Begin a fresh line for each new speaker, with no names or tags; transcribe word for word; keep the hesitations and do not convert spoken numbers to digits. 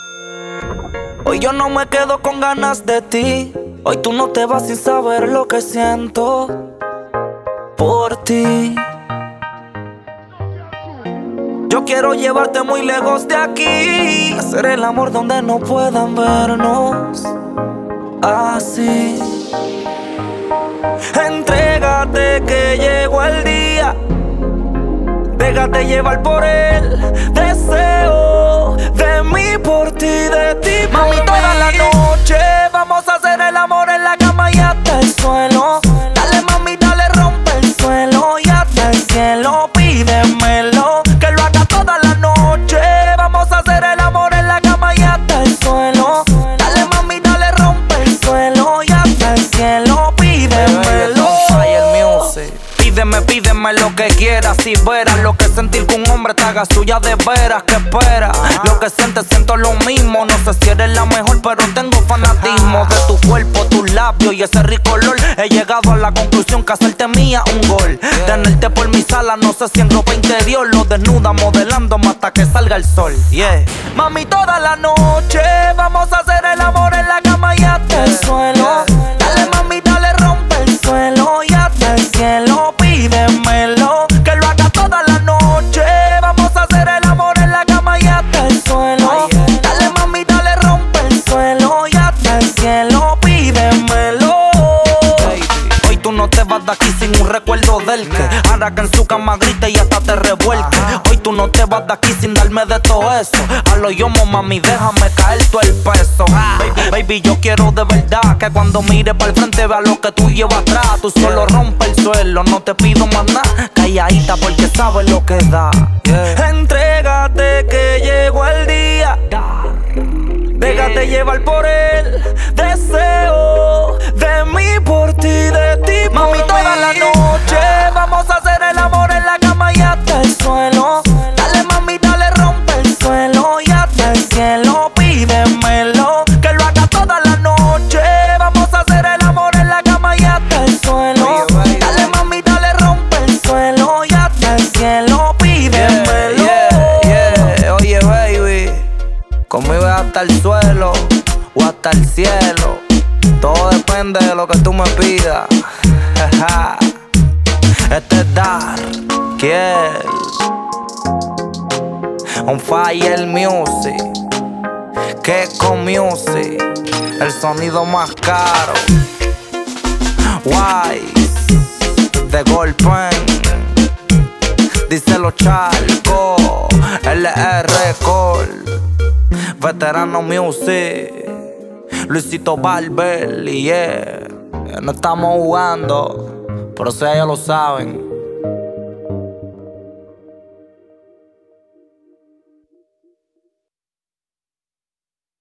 Hoy yo no me quedo con ganas de ti. Hoy tú no te vas sin saber lo que siento por ti. Yo quiero llevarte muy lejos de aquí, hacer el amor donde no puedan vernos así. Entrégate que llegó el día, déjate llevar por el deseo de mí por ti, de ti por mami, toda la noche vamos a hacer el amor en la cama y hasta el suelo. Dale mami, dale, rompe el suelo y hasta el cielo, pídemelo. Que lo haga toda la noche, vamos a hacer el amor en la cama y hasta el suelo. Dale mami, dale, rompe el suelo y hasta el cielo, pídemelo. Pídeme, pídeme lo que quieras y verás lo que es sentir que un hombre te haga suya de veras. ¿Qué esperas? Lo que sientes, siento lo mismo. No sé si eres la mejor, pero tengo fanatismo de tu cuerpo, tus labios y ese rico olor. He llegado a la conclusión que hacerte mía un gol. Tenerte por mi sala, no sé si en ropa interior, lo desnuda modelándome hasta que salga el sol. Yeah. Mami, toda la noche vamos a hacer el amor en la cama y hasta el suelo. Dale mami, dale, rompe el suelo y hasta el cielo, pídemelo. Que lo haga toda la noche, vamos a hacer el amor en la cama y hasta el suelo. Dale mami, dale, rompe el suelo y hasta el cielo, pídemelo. Hoy tú no te vas de aquí sin un recuerdo del que hará que en su cama grite y hasta te revuelque. Hoy tú no te vas de aquí sin darme de todo eso. A lo yomo mami, déjame caer todo el peso. Baby, baby, yo quiero de verdad que cuando mires para el frente vea lo que tú llevas atrás. Tú solo rompe el suelo, no te pido más nada. Calladita porque sabes lo que da. Yeah. Entrégate que llegó el día, déjate llevar por el deseo de mí por ti, de ti por mami, toda la noche vamos a hacer el amor en la cama y hasta el suelo. Dale mami, dale, rompe el suelo y hasta el cielo, pídemelo. Que lo haga toda la noche, vamos a hacer el amor en la cama y hasta el suelo. Dale mami, dale, rompe el suelo y hasta el cielo, pídemelo. Yeah, yeah, yeah. Oye baby, conmigo es hasta el suelo o hasta el cielo. Todo depende de lo que tú me pidas. Este es Dar Kiel On Fire Music, Keko Music, el sonido más caro. Wise de Golpen, díselo Charco, L R Cole, Veterano Music, Luisito Barber, y yeah, no estamos jugando, pero ustedes ya lo saben.